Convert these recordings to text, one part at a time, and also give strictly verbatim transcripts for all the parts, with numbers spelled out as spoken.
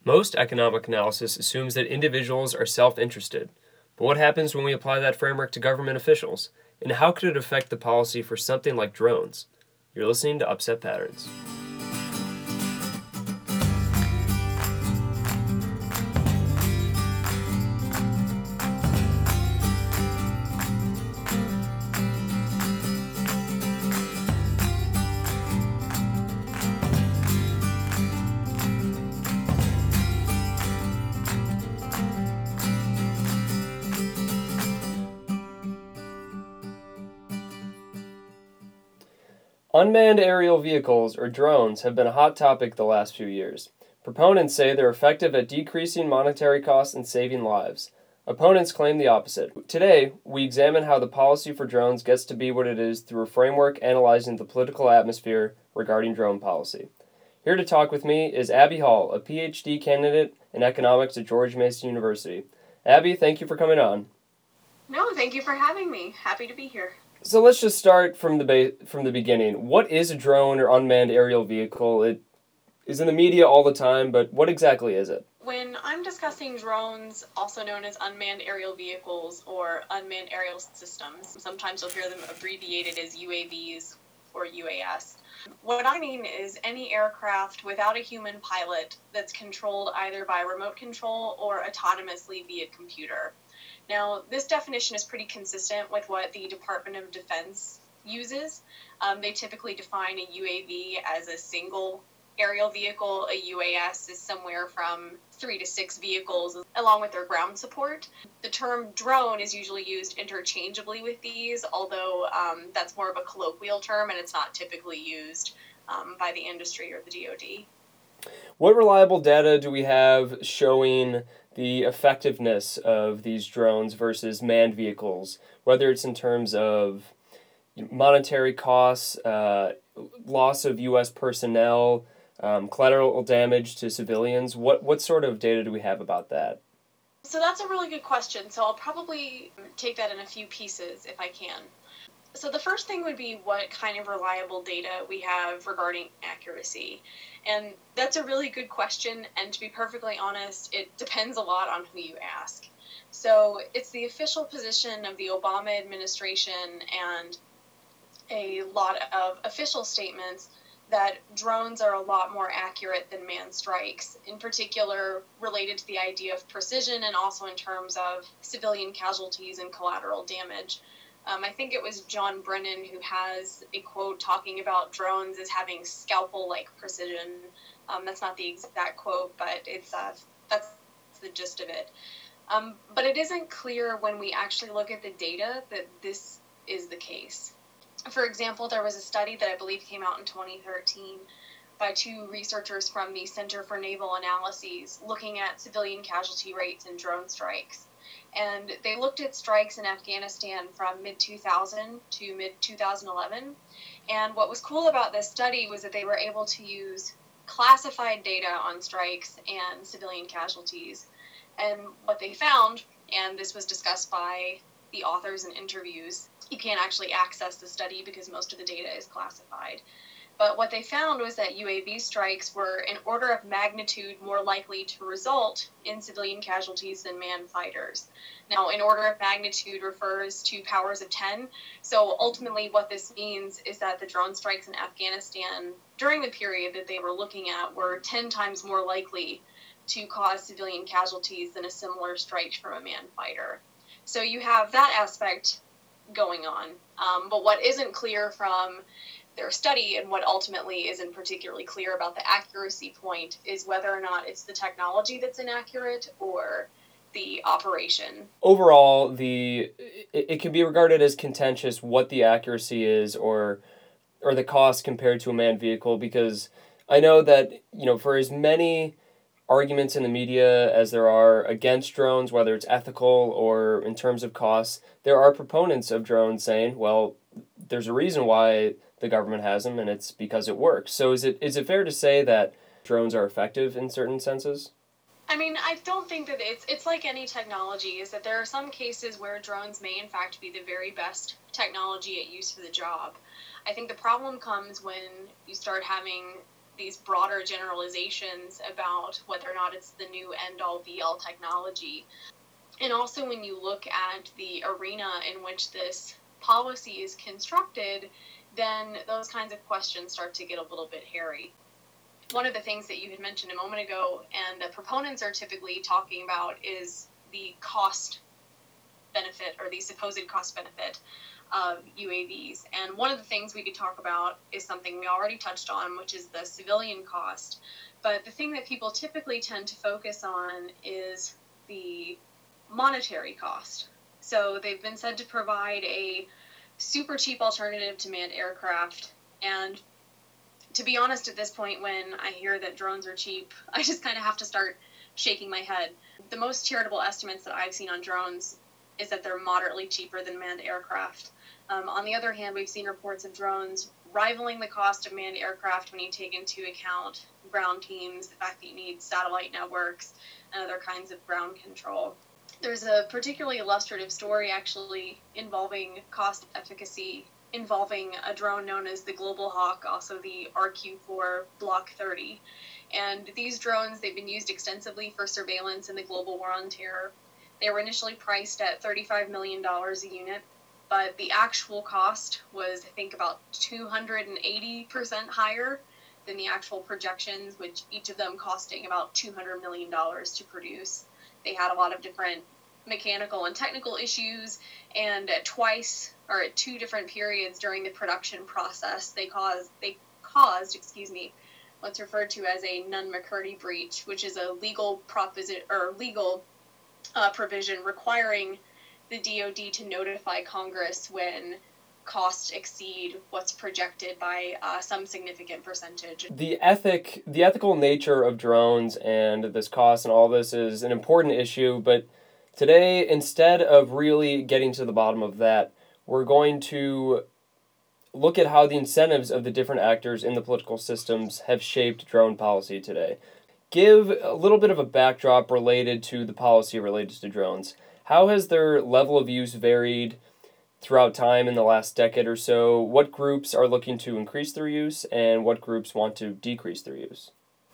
Most economic analysis assumes that individuals are self-interested. But what happens when we apply that framework to government officials? And how could it affect the policy for something like drones? You're listening to Upset Patterns. Unmanned aerial vehicles, or drones, have been a hot topic the last few years. Proponents say they're effective at decreasing monetary costs and saving lives. Opponents claim the opposite. Today, we examine how the policy for drones gets to be what it is through a framework analyzing the political atmosphere regarding drone policy. Here to talk with me is Abby Hall, a P H D candidate in economics at George Mason University. Abby, thank you for coming on. No, thank you for having me. Happy to be here. So let's just start from the ba- from the beginning. What is a drone or unmanned aerial vehicle? It is in the media all the time, but what exactly is it? When I'm discussing drones, also known as unmanned aerial vehicles or unmanned aerial systems, sometimes you'll hear them abbreviated as U A Vs or U A S. What I mean is any aircraft without a human pilot that's controlled either by remote control or autonomously via computer. Now, this definition is pretty consistent with what the Department of Defense uses. Um, they typically define a U A V as a single aerial vehicle. A U A S is somewhere from three to six vehicles, along with their ground support. The term drone is usually used interchangeably with these, although um, that's more of a colloquial term and it's not typically used um, by the industry or the D O D. What reliable data do we have showing the effectiveness of these drones versus manned vehicles, whether it's in terms of monetary costs, uh, loss of U S personnel, um, collateral damage to civilians? What, what sort of data do we have about that? So that's a really good question. So I'll probably take that in a few pieces if I can. So the first thing would be what kind of reliable data we have regarding accuracy. And that's a really good question, and to be perfectly honest, it depends a lot on who you ask. So it's the official position of the Obama administration and a lot of official statements that drones are a lot more accurate than manned strikes, in particular related to the idea of precision and also in terms of civilian casualties and collateral damage. Um, I think it was John Brennan who has a quote talking about drones as having scalpel-like precision. Um, that's not the exact quote, but it's uh, that's the gist of it. Um, but it isn't clear when we actually look at the data that this is the case. For example, there was a study that I believe came out in twenty thirteen by two researchers from the Center for Naval Analyses looking at civilian casualty rates in drone strikes. And they looked at strikes in Afghanistan from mid two thousand to mid twenty eleven. And what was cool about this study was that they were able to use classified data on strikes and civilian casualties. And what they found, and this was discussed by the authors in interviews, you can't actually access the study because most of the data is classified. But what they found was that U A V strikes were an order of magnitude more likely to result in civilian casualties than manned fighters. Now, an order of magnitude refers to powers of ten. So ultimately what this means is that the drone strikes in Afghanistan during the period that they were looking at were ten times more likely to cause civilian casualties than a similar strike from a manned fighter. So you have that aspect going on. Um, but what isn't clear from their study and what ultimately isn't particularly clear about the accuracy point is whether or not it's the technology that's inaccurate or the operation. Overall, the it, it can be regarded as contentious what the accuracy is or or the cost compared to a manned vehicle, because I know that, you know, for as many arguments in the media as there are against drones, whether it's ethical or in terms of costs, there are proponents of drones saying, well, there's a reason why the government has them, and it's because it works. So is it is it fair to say that drones are effective in certain senses? I mean, I don't think that it's it's like any technology, is that there are some cases where drones may in fact be the very best technology at use for the job. I think the problem comes when you start having these broader generalizations about whether or not it's the new end-all be-all technology. And also when you look at the arena in which this policy is constructed, then those kinds of questions start to get a little bit hairy. One of the things that you had mentioned a moment ago, and the proponents are typically talking about, is the cost benefit, or the supposed cost benefit of U A Vs. And one of the things we could talk about is something we already touched on, which is the civilian cost. But the thing that people typically tend to focus on is the monetary cost. So they've been said to provide a super cheap alternative to manned aircraft. And to be honest, at this point, when I hear that drones are cheap, I just kind of have to start shaking my head. The most charitable estimates that I've seen on drones is that they're moderately cheaper than manned aircraft. Um, on the other hand, we've seen reports of drones rivaling the cost of manned aircraft when you take into account ground teams, the fact that you need satellite networks, and other kinds of ground control. There's a particularly illustrative story, actually, involving cost efficacy, involving a drone known as the Global Hawk, also the R Q four Block thirty. And these drones, they've been used extensively for surveillance in the global war on terror. They were initially priced at thirty-five million dollars a unit, but the actual cost was, I think, about two hundred eighty percent higher than the actual projections, which each of them costing about two hundred million dollars to produce. They had a lot of different mechanical and technical issues, and at twice, or at two different periods during the production process, they caused, they caused, excuse me, what's referred to as a Nunn-McCurdy breach, which is a legal proposition, or legal uh, provision requiring the D O D to notify Congress when costs exceed what's projected by uh, some significant percentage. The ethic, the ethical nature of drones and this cost and all this is an important issue, but today, instead of really getting to the bottom of that, we're going to look at how the incentives of the different actors in the political systems have shaped drone policy today. Give a little bit of a backdrop related to the policy related to drones. How has their level of use varied throughout time in the last decade or so? What groups are looking to increase their use, and what groups want to decrease their use?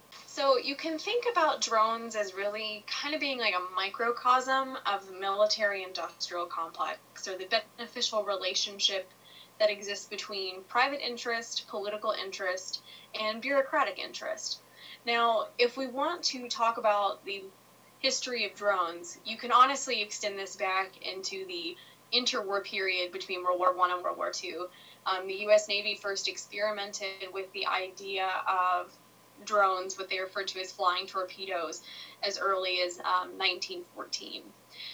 So you can think about drones as really kind of being like a microcosm of the military-industrial complex, or the beneficial relationship that exists between private interest, political interest, and bureaucratic interest. Now, if we want to talk about the history of drones, you can honestly extend this back into the interwar period between World War One and World War Two. Um, the U S Navy first experimented with the idea of drones, what they referred to as flying torpedoes, as early as um, nineteen fourteen.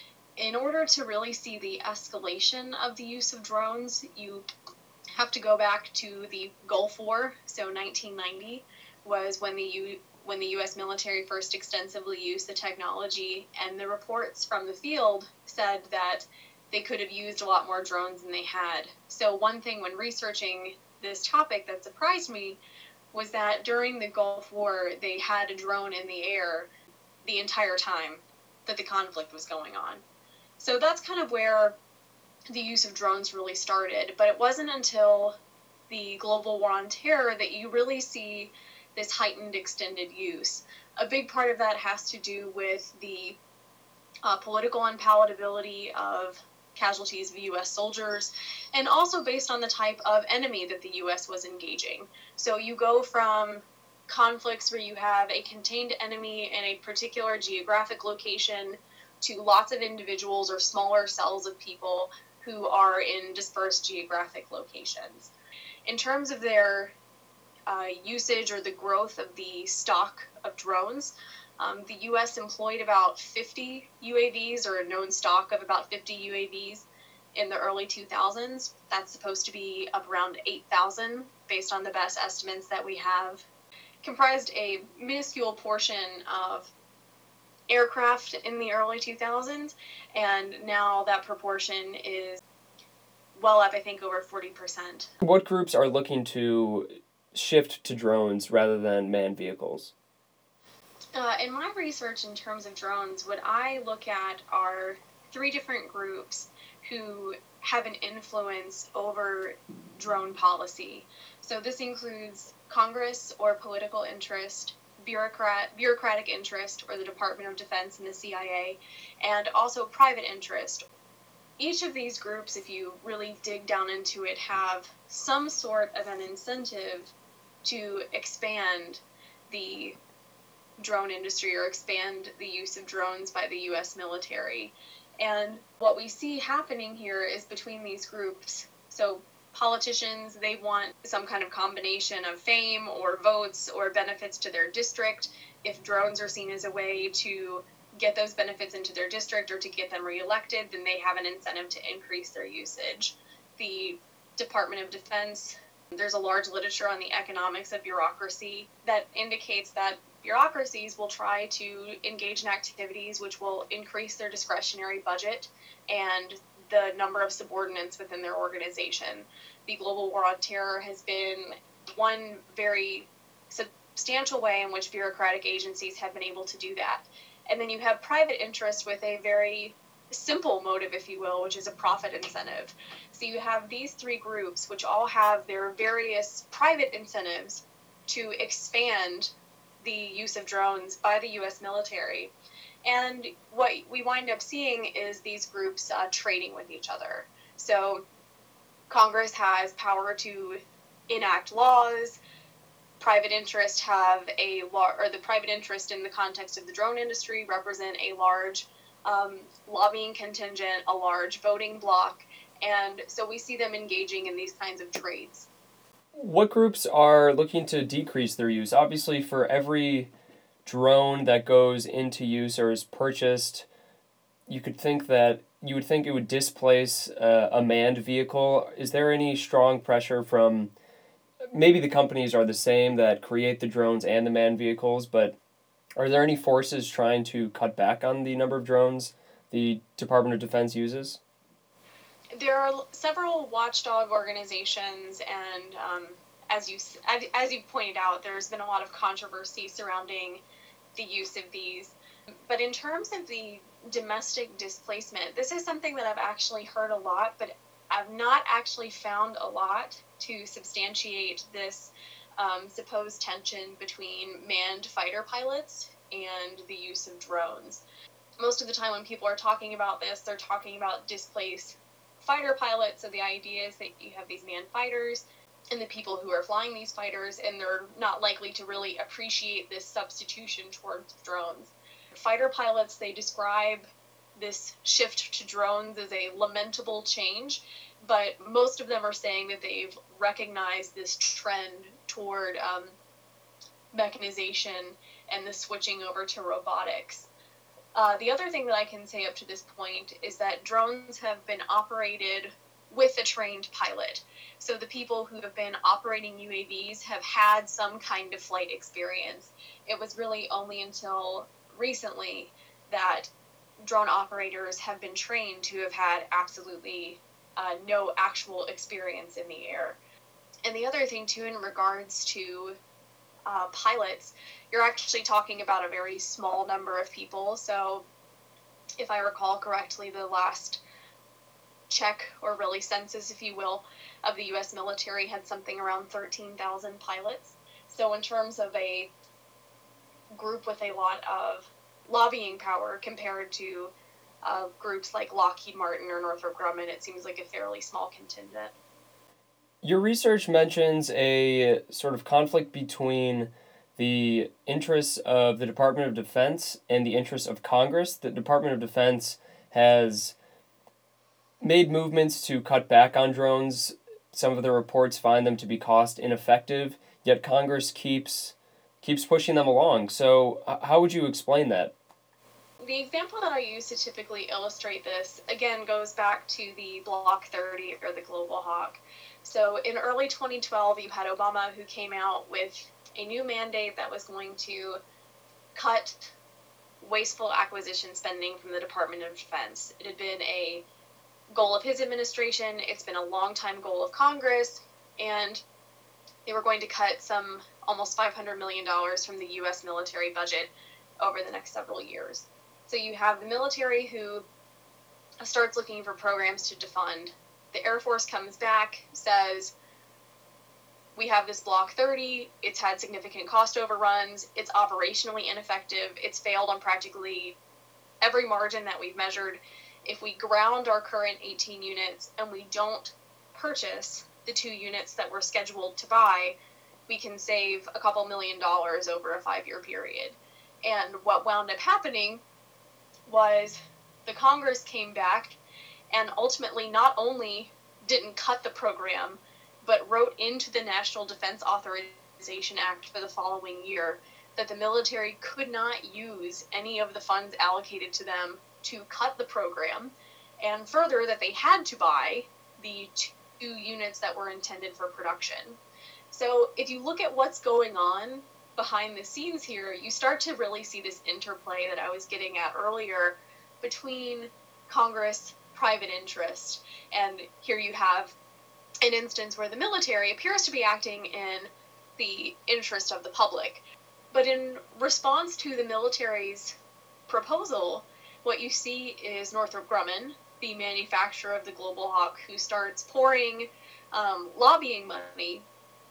In order to really see the escalation of the use of drones, you have to go back to the Gulf War. So nineteen ninety was when the U- when the U S military first extensively used the technology, and the reports from the field said that they could have used a lot more drones than they had. So one thing when researching this topic that surprised me was that during the Gulf War, they had a drone in the air the entire time that the conflict was going on. So that's kind of where the use of drones really started. But it wasn't until the global war on terror that you really see this heightened extended use. A big part of that has to do with the uh, political unpalatability of casualties of U S soldiers, and also based on the type of enemy that the U S was engaging. So you go from conflicts where you have a contained enemy in a particular geographic location to lots of individuals or smaller cells of people who are in dispersed geographic locations. In terms of their uh, usage or the growth of the stock of drones, Um, the U S employed about fifty U A Vs, or a known stock of about fifty U A Vs in the early two thousands. That's supposed to be up around eight thousand based on the best estimates that we have. Comprised a minuscule portion of aircraft in the early two thousands, and now that proportion is well up, I think, over forty percent. What groups are looking to shift to drones rather than manned vehicles? Uh, in my research in terms of drones, what I look at are three different groups who have an influence over drone policy. So this includes Congress or political interest, bureaucrat, bureaucratic interest, or the Department of Defense and the C I A, and also private interest. Each of these groups, if you really dig down into it, have some sort of an incentive to expand the drone industry or expand the use of drones by the U S military. And what we see happening here is between these groups, so politicians, they want some kind of combination of fame or votes or benefits to their district. If drones are seen as a way to get those benefits into their district or to get them reelected, then they have an incentive to increase their usage. The Department of Defense, there's a large literature on the economics of bureaucracy that indicates that bureaucracies will try to engage in activities which will increase their discretionary budget and the number of subordinates within their organization. The global war on terror has been one very substantial way in which bureaucratic agencies have been able to do that. And then you have private interest with a very simple motive, if you will, which is a profit incentive. So you have these three groups, which all have their various private incentives to expand the use of drones by the U S military. And what we wind up seeing is these groups uh, trading with each other. So Congress has power to enact laws. Private interest have a law, or the private interest in the context of the drone industry represent a large um, lobbying contingent, a large voting bloc, and so we see them engaging in these kinds of trades. What groups are looking to decrease their use? Obviously, for every drone that goes into use or is purchased, you could think that you would think it would displace uh, a manned vehicle. Is there any strong pressure from, maybe the companies are the same that create the drones and the manned vehicles, but are there any forces trying to cut back on the number of drones the Department of Defense uses? There are several watchdog organizations, and um, as you as you pointed out, there's been a lot of controversy surrounding the use of these. But in terms of the domestic displacement, this is something that I've actually heard a lot, but I've not actually found a lot to substantiate this um, supposed tension between manned fighter pilots and the use of drones. Most of the time when people are talking about this, they're talking about displaced fighter pilots. So the idea is that you have these manned fighters and the people who are flying these fighters, and they're not likely to really appreciate this substitution towards drones. Fighter pilots, they describe this shift to drones as a lamentable change, but most of them are saying that they've recognized this trend toward um, mechanization and the switching over to robotics. Uh, the other thing that I can say up to this point is that drones have been operated with a trained pilot. So the people who have been operating U A Vs have had some kind of flight experience. It was really only until recently that drone operators have been trained to have had absolutely uh, no actual experience in the air. And the other thing, too, in regards to uh, pilots, you're actually talking about a very small number of people. So if I recall correctly, the last check, or really census, if you will, of the U S military had something around thirteen thousand pilots. So in terms of a group with a lot of lobbying power compared to uh, groups like Lockheed Martin or Northrop Grumman, it seems like a fairly small contingent. Your research mentions a sort of conflict between the interests of the Department of Defense and the interests of Congress. The Department of Defense has made movements to cut back on drones. Some of the reports find them to be cost ineffective, yet Congress keeps keeps pushing them along. So how would you explain that? The example that I use to typically illustrate this, again, goes back to the Block thirty, or the Global Hawk. So in early twenty twelve, you had Obama, who came out with a new mandate that was going to cut wasteful acquisition spending from the Department of Defense. It had been a goal of his administration, it's been a long-time goal of Congress, and they were going to cut some almost five hundred million dollars from the U S military budget over the next several years. So you have the military who starts looking for programs to defund. The Air Force comes back, says, we have this Block thirty, it's had significant cost overruns, it's operationally ineffective, it's failed on practically every margin that we've measured. If we ground our current eighteen units and we don't purchase the two units that we're scheduled to buy, we can save a couple million dollars over a five-year period. And what wound up happening was the Congress came back and ultimately not only didn't cut the program, but wrote into the National Defense Authorization Act for the following year that the military could not use any of the funds allocated to them to cut the program, and further that they had to buy the two units that were intended for production. So if you look at what's going on behind the scenes here, you start to really see this interplay that I was getting at earlier between Congress, private interest, and here you have an instance where the military appears to be acting in the interest of the public. But in response to the military's proposal, what you see is Northrop Grumman, the manufacturer of the Global Hawk, who starts pouring um, lobbying money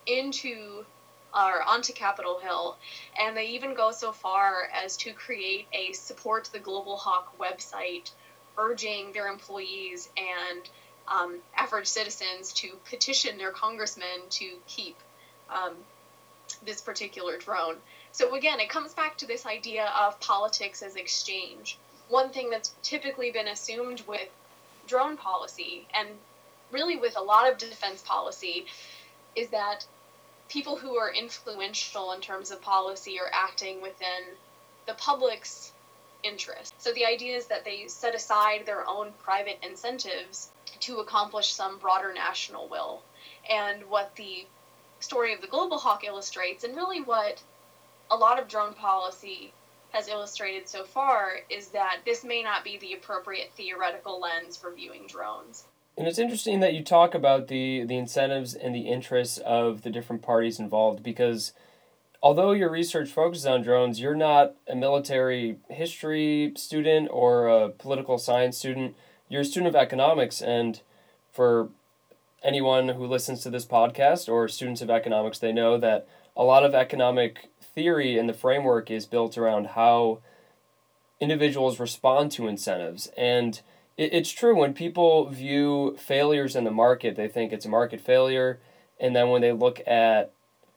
into or onto Capitol Hill, and they even go so far as to create a Support the Global Hawk website, urging their employees and um, average citizens to petition their congressmen to keep um, this particular drone. So again, it comes back to this idea of politics as exchange. One thing that's typically been assumed with drone policy, and really with a lot of defense policy, is that people who are influential in terms of policy are acting within the public's interest. So the idea is that they set aside their own private incentives to accomplish some broader national will. And what the story of the Global Hawk illustrates, and really what a lot of drone policy has illustrated so far, is that this may not be the appropriate theoretical lens for viewing drones. And it's interesting that you talk about the, the incentives and the interests of the different parties involved, because although your research focuses on drones, you're not a military history student or a political science student. You're a student of economics, and for anyone who listens to this podcast or students of economics, they know that a lot of economic theory and the framework is built around how individuals respond to incentives. And it's true, when people view failures in the market, they think it's a market failure. And then when they look at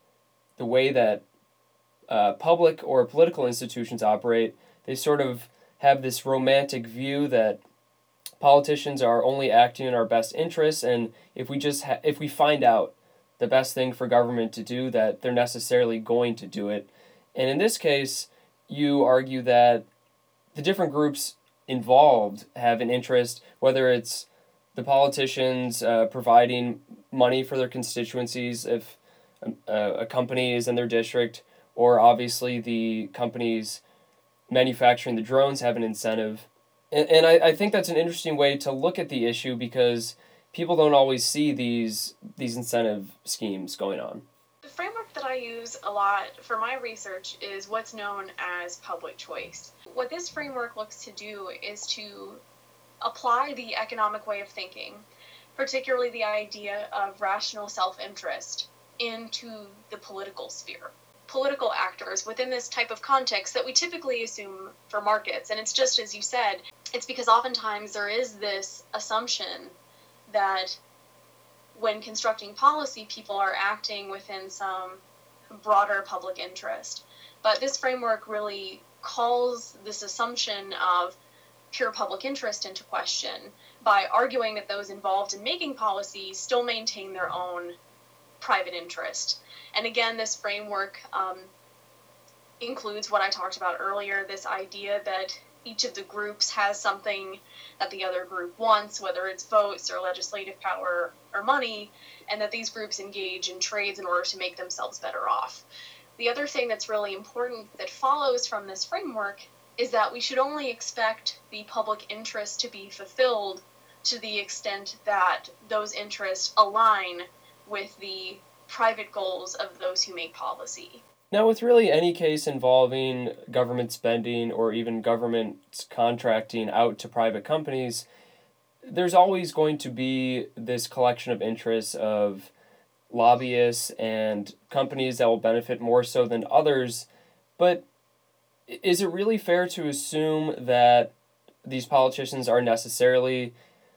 the way that uh, public or political institutions operate, they sort of have this romantic view that politicians are only acting in our best interests. And if we just ha- if we find out the best thing for government to do, that they're necessarily going to do it. And in this case, you argue that the different groups involved have an interest, whether it's the politicians uh, providing money for their constituencies if a, a company is in their district, or obviously the companies manufacturing the drones have an incentive. And, and I, I think that's an interesting way to look at the issue, because people don't always see these these incentive schemes going on. The framework that I use a lot for my research is what's known as public choice. What this framework looks to do is to apply the economic way of thinking, particularly the idea of rational self-interest, into the political sphere. Political actors within this type of context that we typically assume for markets, and it's just as you said, it's because oftentimes there is this assumption that when constructing policy, people are acting within some broader public interest. But this framework really calls this assumption of pure public interest into question by arguing that those involved in making policy still maintain their own private interest. And again, this framework um, includes what I talked about earlier, this idea that each of the groups has something that the other group wants, whether it's votes or legislative power or money, and that these groups engage in trades in order to make themselves better off. The other thing that's really important that follows from this framework is that we should only expect the public interest to be fulfilled to the extent that those interests align with the private goals of those who make policy. Now, with really any case involving government spending or even government contracting out to private companies, there's always going to be this collection of interests of lobbyists and companies that will benefit more so than others. But is it really fair to assume that these politicians are necessarily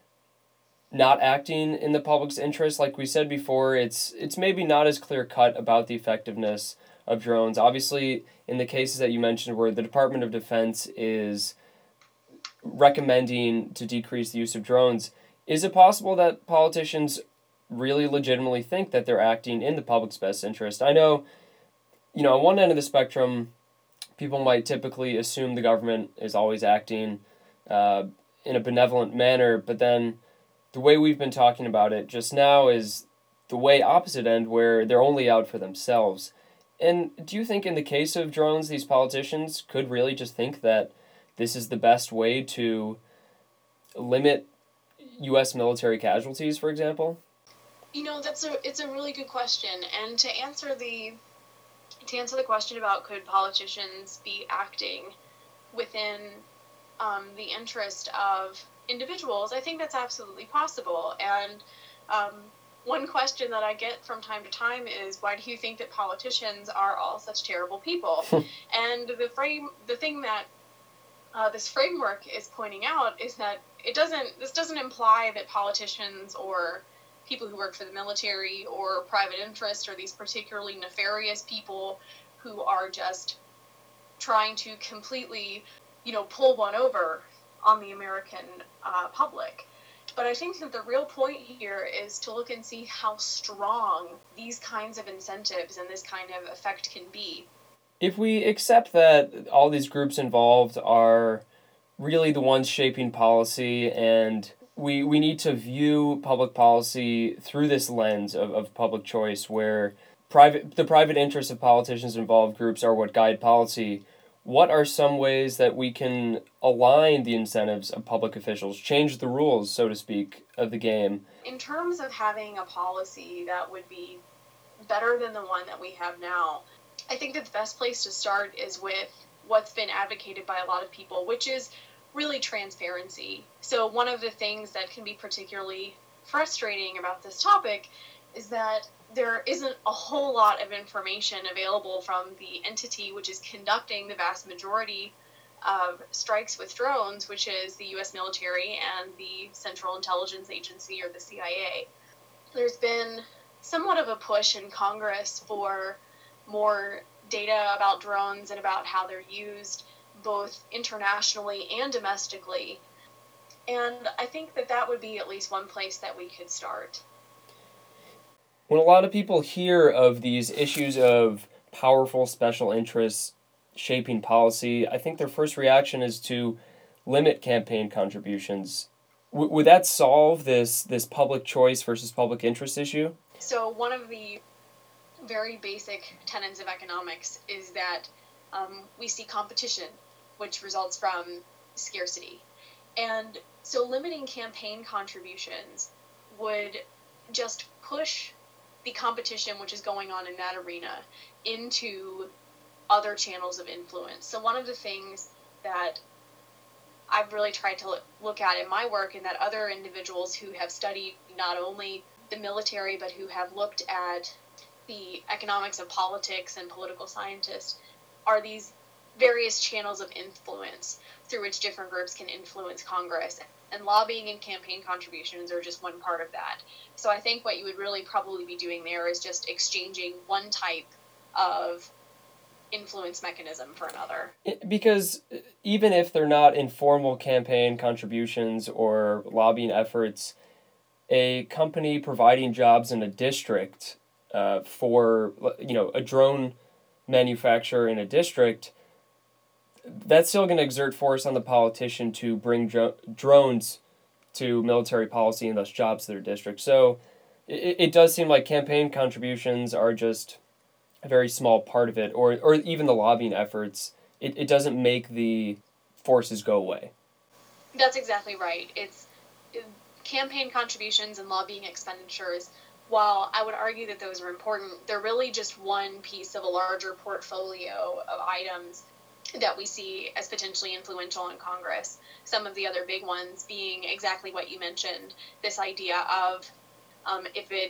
not acting in the public's interest? Like we said before, it's it's maybe not as clear cut about the effectiveness of drones. Obviously, in the cases that you mentioned where the Department of Defense is recommending to decrease the use of drones, is it possible that politicians really legitimately think that they're acting in the public's best interest? I know, you know, on one end of the spectrum, people might typically assume the government is always acting uh, in a benevolent manner, but then the way we've been talking about it just now is the way opposite end where they're only out for themselves. And do you think in the case of drones, these politicians could really just think that this is the best way to limit U S military casualties, for example? You know, that's a it's a really good question. And to answer the to answer the question about could politicians be acting within um, the interest of individuals, I think that's absolutely possible. And um, one question that I get from time to time is, why do you think that politicians are all such terrible people? And the frame, the thing that uh, this framework is pointing out is that it doesn't. This doesn't imply that politicians or people who work for the military or private interest or these particularly nefarious people who are just trying to completely, you know, pull one over on the American uh, public. But I think that the real point here is to look and see how strong these kinds of incentives and this kind of effect can be. If we accept that all these groups involved are really the ones shaping policy, and we we need to view public policy through this lens of, of public choice, where private the private interests of politicians involved groups are what guide policy, what are some ways that we can align the incentives of public officials, change the rules, so to speak, of the game? In terms of having a policy that would be better than the one that we have now, I think that the best place to start is with what's been advocated by a lot of people, which is really transparency. So one of the things that can be particularly frustrating about this topic is that there isn't a whole lot of information available from the entity which is conducting the vast majority of strikes with drones, which is the U S military and the Central Intelligence Agency, or the C I A. There's been somewhat of a push in Congress for more data about drones and about how they're used both internationally and domestically. And I think that that would be at least one place that we could start. When a lot of people hear of these issues of powerful special interests shaping policy, I think their first reaction is to limit campaign contributions. W- would that solve this this public choice versus public interest issue? So one of the very basic tenets of economics is that um, we see competition, which results from scarcity. And so limiting campaign contributions would just push the competition which is going on in that arena into other channels of influence. So one of the things that I've really tried to look at in my work, and that other individuals who have studied not only the military but who have looked at the economics of politics and political scientists, are these various channels of influence through which different groups can influence Congress. And lobbying and campaign contributions are just one part of that. So I think what you would really probably be doing there is just exchanging one type of influence mechanism for another. Because even if they're not informal campaign contributions or lobbying efforts, a company providing jobs in a district uh, for, you know, a drone manufacturer in a district, that's still going to exert force on the politician to bring dro- drones to military policy and thus jobs to their district. So it, it does seem like campaign contributions are just a very small part of it, or or even the lobbying efforts. It, it doesn't make the forces go away. That's exactly right. It's it, campaign contributions and lobbying expenditures, while I would argue that those are important, they're really just one piece of a larger portfolio of items that we see as potentially influential in Congress. Some of the other big ones being exactly what you mentioned, this idea of um, if it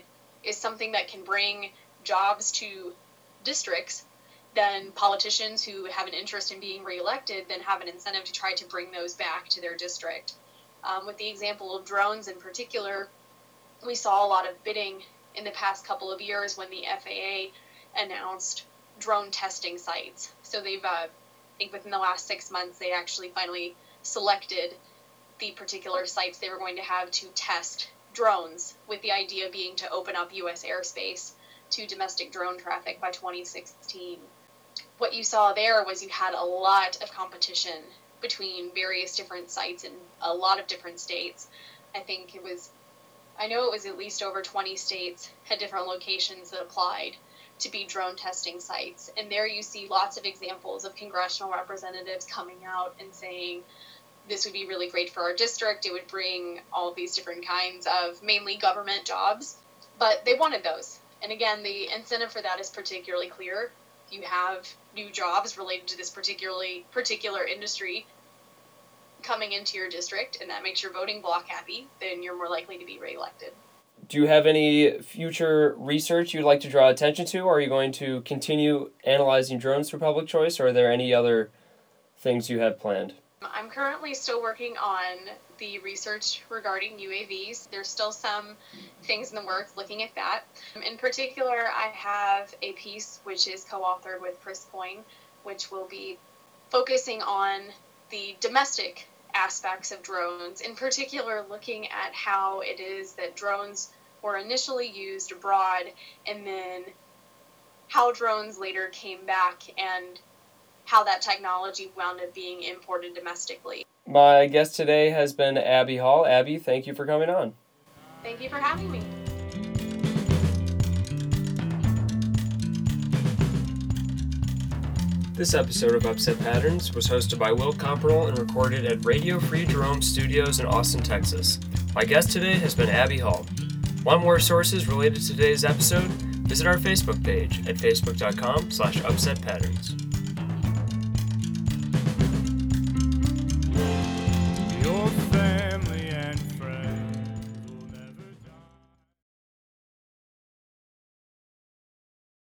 is something that can bring jobs to districts, then politicians who have an interest in being reelected then have an incentive to try to bring those back to their district. Um, with the example of drones in particular, we saw a lot of bidding in the past couple of years when the F A A announced drone testing sites. So they've, uh, I think within the last six months, they actually finally selected the particular sites they were going to have to test drones, with the idea being to open up U S airspace to domestic drone traffic by twenty sixteen. What you saw there was you had a lot of competition between various different sites in a lot of different states. I think it was, I know it was at least over twenty states had different locations that applied to be drone testing sites. And there you see lots of examples of congressional representatives coming out and saying, this would be really great for our district. It would bring all of these different kinds of mainly government jobs. But they wanted those. And again, the incentive for that is particularly clear. If you have new jobs related to this particularly particular industry coming into your district, and that makes your voting bloc happy, then you're more likely to be reelected. Do you have any future research you'd like to draw attention to? Or are you going to continue analyzing drones for public choice, or are there any other things you have planned? I'm currently still working on the research regarding U A Vs. There's still some things in the works looking at that. In particular, I have a piece which is co-authored with Chris Coyne, which will be focusing on the domestic aspects of drones, in particular looking at how it is that drones were initially used abroad and then how drones later came back and how that technology wound up being imported domestically. My guest today has been Abby Hall. Abby, thank you for coming on. Thank you for having me. This episode of Upset Patterns was hosted by Will Comperl and recorded at Radio Free Jerome Studios in Austin, Texas. My guest today has been Abby Hall. Want more sources related to today's episode? Visit our Facebook page at facebook dot com slash upset patterns.